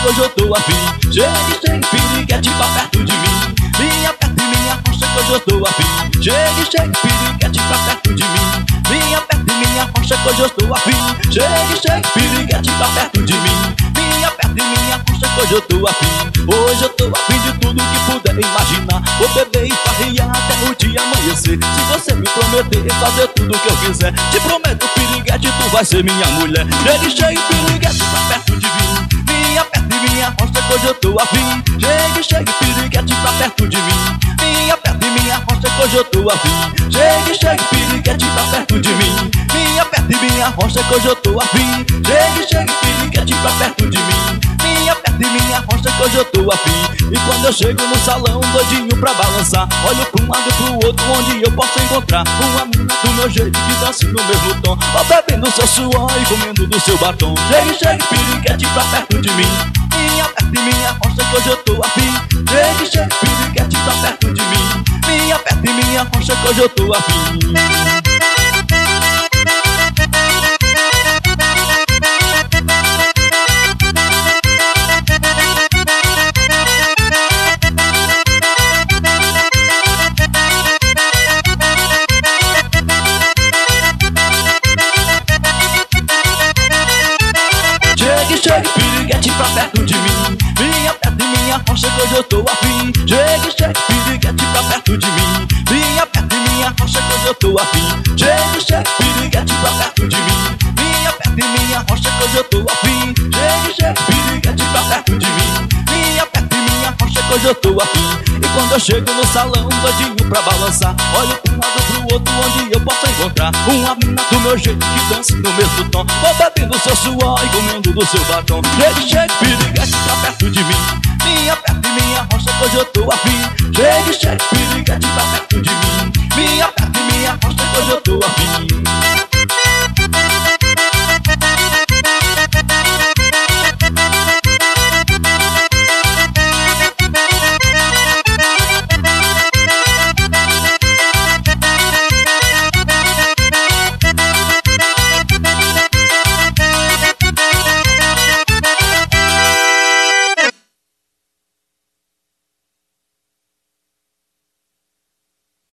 que hoje eu tô afim. Chegue, piriguete pra perto de mim. Vem aperta e me arrocha que hoje eu tô afim. Chegue, piriguete pra perto de mim. Vem aperta e me arrocha que hoje eu tô afim. Chegue, piriguete pra perto de mim. Vem aperta e me arrocha que hoje eu tô afim. Hoje eu tô afim de tudo que puder imaginar. Vou beber e farrear até o dia amanhecer. Se você me prometer fazer tudo que eu quiser, te prometo, piriguete, tu vai ser minha mulher. Chegue, piriguete pra perto de mim. Vem aperta e me arrocha que hoje eu tô afim. Chegue, piriguete pra perto de mim. Vem aperta e me arrocha que hoje eu tô afim. Chegue, piriguete pra perto de mim. Vem aperta e me arrocha que hoje eu tô afim. Chegue, piriguete pra perto de mim. Vem aperta e me arrocha que hoje eu tô afim. E quando eu chego no salão, doidinho pra balançar, olho pra um lado e pro outro, onde eu posso encontrar uma mina do meu jeito que dança no mesmo tom. Vou bebendo seu suor e comendo do seu batom. Chegue, piriguete pra perto de mim. Vem aperta e me arrocha que hoje eu tô afim. Chegue, piriguete pra perto de mim. Vem aperta e me arrocha que hoje eu tô afim. Chegue, piriguete pra perto de mim. Vem aperta e me arrocha que hoje eu tô afim. Chegue, piriguete pra perto de mim. Vem aperta e me arrocha que hoje eu tô afim. Chegue, piriguete pra perto de mim. Vem aperta e me arrocha que hoje eu tô afim. Chegue, piriguete pra perto de mim. Vem aperta e me arrocha que hoje eu tô afim. E quando eu chego no salão, doidinho pra balançar, olho pra um lado pro outro, onde eu posso encontrar uma mina do meu jeito que dança no mesmo tom. Vou bebendo seu suor e comendo do seu batom. Chegue, piriguete pra perto de mim. Vem aperta e me arrocha que hoje eu tô afim. Chegue, piriguete